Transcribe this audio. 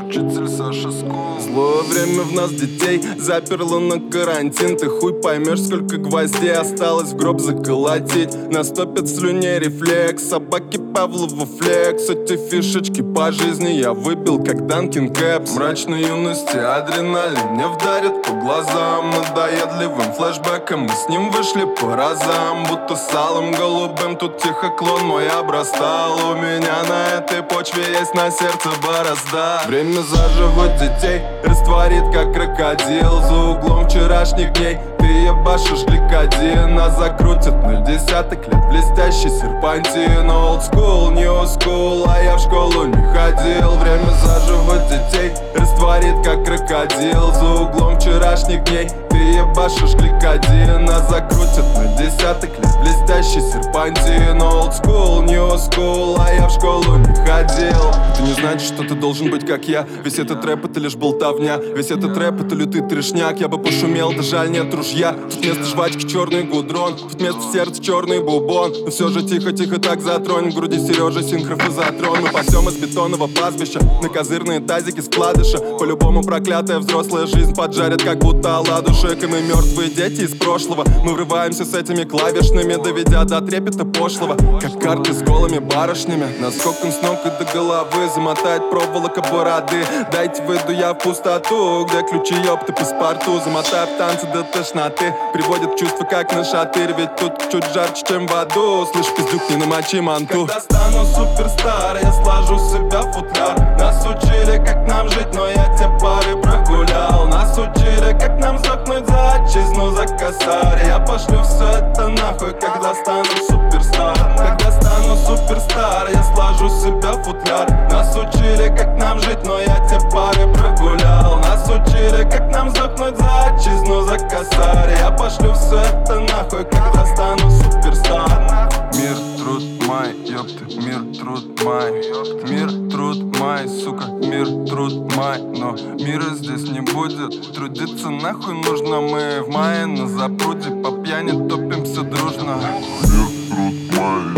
учитель Саша Скул. Злое время в нас детей заперло на карантин. Ты хуй поймешь, сколько гвоздей осталось в гроб заколотить. Наступит слюней рефлекс, собаки Павлова флекс. Эти фишечки по жизни я выбил, как Данкин Кэпс. Мрачной юности адреналин мне вдарит по глазам. Надоедливым флешбеком мы с ним вышли по разам. Будто салом голубым тут тихо клон мой обрастал. У меня на этой почве есть на сердце борозда. Время заживать детей растворит, как крокодил. За углом вчерашних дней ты ебашишь гликодин. А закрутит 0,10 лет блестящий серпантин. Old school, new school, а я в школу не ходил. Время заживать детей растворит, как крокодил. За углом вчерашних дней ты ебашишь гликодин. А закрутит 0,10 лет блестящий серпантин. Old school, new school, а я в школу не ходил. Это не значит, что ты должен быть как я. Весь этот рэп это лишь болтовня. Весь этот рэп это лютый трешняк. Я бы пошумел, да жаль нет ружья. Тут вместо жвачки черный гудрон, тут вместо сердца черный бубон. Но все же тихо-тихо так затронь. В груди Сережа синхрофазотрон. Мы пасем из бетонного пастбища на козырные тазики складыша. По-любому проклятая взрослая жизнь поджарит, как будто оладушек. И мы мертвые дети из прошлого. Мы врываемся с этими клавишными, доведя до трепета пошлого. Как карты с голыми барышнями, наскоком с ног и до головы. Замотает проволока бороды. Дайте выйду я в пустоту, где ключи ёпты паспорту. Замотаю в танцы до тошноты, приводит чувства как на шатырь. Ведь тут чуть жарче, чем в аду. Слышь, пиздюк, не намочи манту. Когда стану суперстар, я сложу с себя футляр. Нас учили, как нам жить, но я те пары прогулял. Нас учили, как нам сдохнуть за отчизну, за косарь. Я пошлю все это нахуй, когда стану суперстар. Когда стану суперстар, я сложу с себя футляр. Нас учили, как нам жить, но я те пары прогулял. Нас учили, как нам сдохнуть за отчизну, за косарь. Я пошлю все это нахуй, когда стану суперстар. Мир, труд, май, ёпты, мир, труд, май. Мир, труд, май, сука, мир, труд, май. Но мира здесь не будет, трудиться нахуй нужно. Мы в мае на запруде по пьяни топимся дружно. Мир, труд, май.